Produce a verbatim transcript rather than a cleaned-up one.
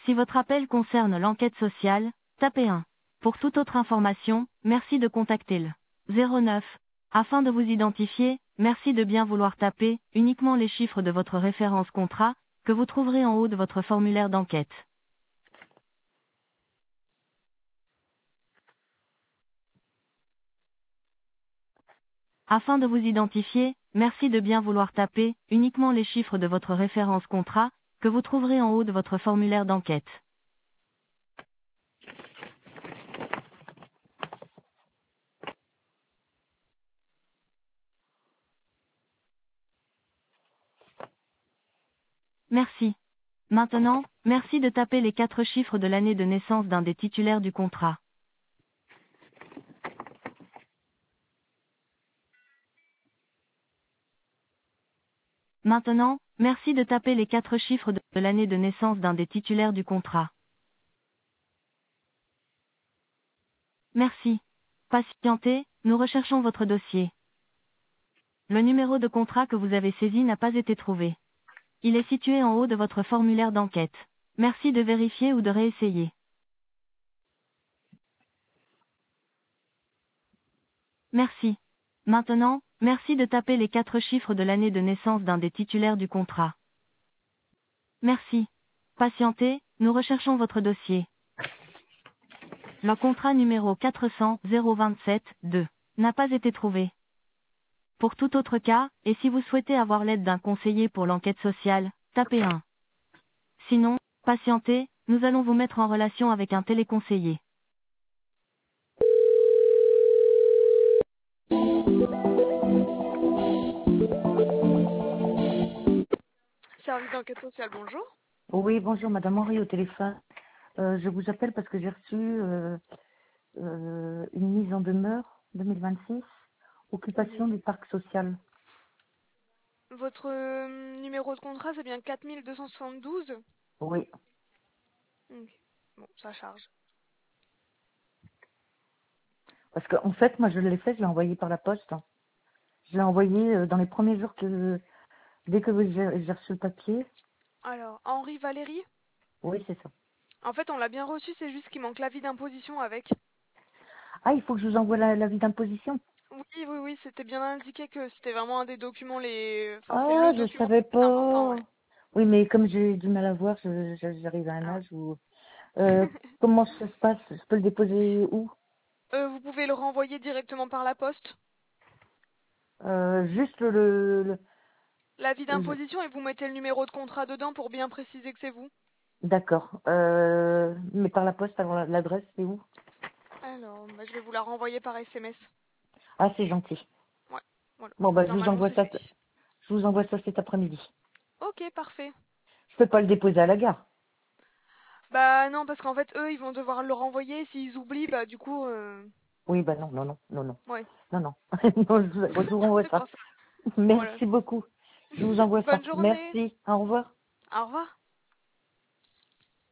Si votre appel concerne l'enquête sociale, tapez un. Pour toute autre information, merci de contacter le zéro neuf. Afin de vous identifier, merci de bien vouloir taper uniquement les chiffres de votre référence contrat, que vous trouverez en haut de votre formulaire d'enquête. Afin de vous identifier, merci de bien vouloir taper uniquement les chiffres de votre référence contrat, que vous trouverez en haut de votre formulaire d'enquête. Merci. Maintenant, merci de taper les quatre chiffres de l'année de naissance d'un des titulaires du contrat. Maintenant, merci de taper les quatre chiffres de l'année de naissance d'un des titulaires du contrat. Merci. Patientez, nous recherchons votre dossier. Le numéro de contrat que vous avez saisi n'a pas été trouvé. Il est situé en haut de votre formulaire d'enquête. Merci de vérifier ou de réessayer. Merci. Maintenant, merci de taper les quatre chiffres de l'année de naissance d'un des titulaires du contrat. Merci. Patientez, nous recherchons votre dossier. Le contrat numéro quatre cents zéro vingt-sept deux n'a pas été trouvé. Pour tout autre cas, et si vous souhaitez avoir l'aide d'un conseiller pour l'enquête sociale, tapez un. Sinon, patientez, nous allons vous mettre en relation avec un téléconseiller. Service d'enquête sociale, bonjour. Oui, bonjour, Madame Henri au téléphone. Euh, je vous appelle parce que j'ai reçu euh, euh, une mise en demeure deux mille vingt-six, occupation Oui. du parc social. Votre euh, numéro de contrat, c'est bien quatre mille deux cent soixante-douze. Oui, Ok. Bon, ça charge. parce qu'en en fait, moi, je l'ai fait, je l'ai envoyé par la poste. Je l'ai envoyé euh, dans les premiers jours que, dès que j'ai j'ai reçu le papier. Alors, Henri Valérie. Oui, c'est ça. En fait, on l'a bien reçu, c'est juste qu'il manque l'avis d'imposition avec. Ah, il faut que je vous envoie la- l'avis d'imposition. Oui, oui, oui, c'était bien indiqué que c'était vraiment un des documents les... Enfin, c'est Ah, le je document savais le plus important, pas. ouais. Oui, mais comme j'ai du mal à voir, je- je- j'arrive à un Ah âge où... Euh, comment ça se passe? Je peux le déposer où? ouais. Euh, vous pouvez le renvoyer directement par la poste. Euh, juste le, le, L'avis le- d'imposition et vous mettez le numéro de contrat dedans pour bien préciser que c'est vous. D'accord. Euh, mais par la poste, alors l'adresse, c'est où? Alors, bah, je vais vous la renvoyer par S M S. Ah, c'est gentil. Ouais, voilà. Bon, bah, je vous Normalement, envoie c'est ça, fait. je vous envoie ça cet après-midi. Ok, parfait. Je peux pas le déposer à la gare. Bah non, parce qu'en fait, eux, ils vont devoir le renvoyer. S'ils oublient, bah du coup... Euh... Oui, bah non, non, non, non, non, Ouais, non, non. Non, je, vous je vous renvoie c'est ça. pour ça. Voilà. Merci beaucoup. Je vous envoie ça. Bonne journée. Merci. Au revoir. Au revoir.